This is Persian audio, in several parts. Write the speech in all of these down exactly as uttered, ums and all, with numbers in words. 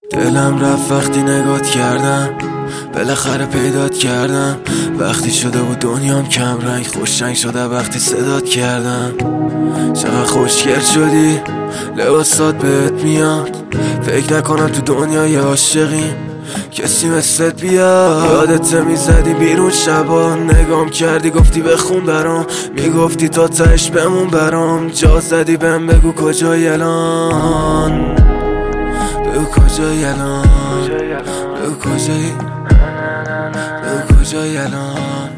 دلم رفت وقتی نگات کردم، بالاخره پیدات کردم. وقتی شده بود دنیام کم رنگ، خوش رنگ شده وقتی صدات کردم. چقدر خوشگل شدی، لباسات بهت میاد. فکر نکنم تو دنیای عاشقیم کسی مثلت بیاد. یادت میزدی بیرون شبا، نگام کردی گفتی بخون برام، میگفتی تا تهش بمون برام. جا زدی بهم بگو کجایی الان، بگو کجایی الان، بگو کجایی، بگو کجایی الان.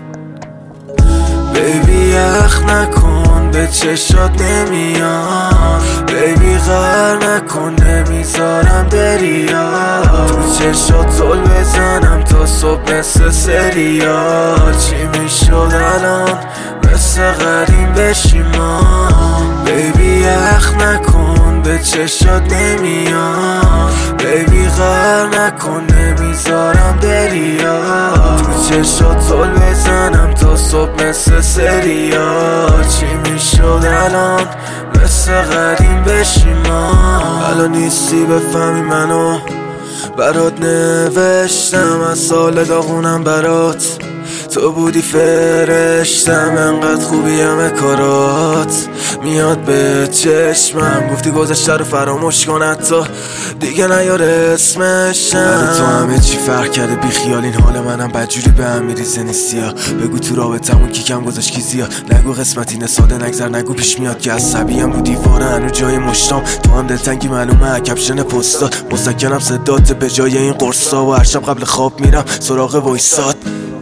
بیبی یخ نکن به چشات نمیاد، بیبی غر نکن نمیذارم بری. تو چشات زل بزنم تا صبح مثل سریال. چی میشد الان مثل قدیم بشیم ما. بیبی یخ نکن به چشات نمیاد، بیبی غر نکن نمیذارم بری. تو چشات زل بزنم تا صبح مثل سریال. چی میشد الان مثل قدیم بشیم ما. الان نیستی بفهمی منو، برات نوشتم از سال داغونم برات. تو بودی فرشتم، انقدر خوبی همه کارات میاد به چشمم. گفتی گذشته رو فراموش کن، حتی دیگه نیار اسمشم. برای تو همه چی فرق کرده، بی خیال این حال منم بدجوری به هم میریزه نیستیا. بگو تو رابطمون کی کم گذاشت کی زیاد، نگو قسمتی نساده نگذر، نگو پیش میاد که عصبیم رو دیواره هنو جای مشتام. تو هم دلتنگی معلومه کپشن پستا، مسکنم صدات به جای این قرصا. و هر شب قبل خواب میرم سراغ وایسات.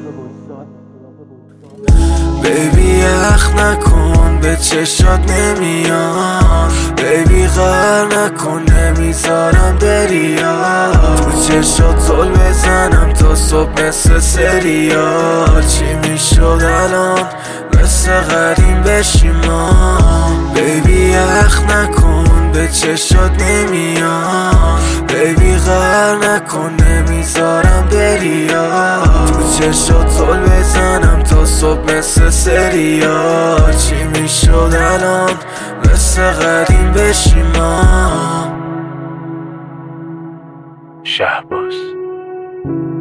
بیبی یخ نکن به چشات نمیاد، بیبی غر نکن نمیذارم بری. تو چشات زل بزنم تا صبح مثل سریال. چی میشد الان مثل قدیم بشیم ما. بیبی یخ نکن به چشات نمیاد، بیبی غر نکن نمیذارم بری. تو چشات زل بزنم تا صبح مثل سریال. چی میشد الان مثل قدیم بشیم ما. شهباز.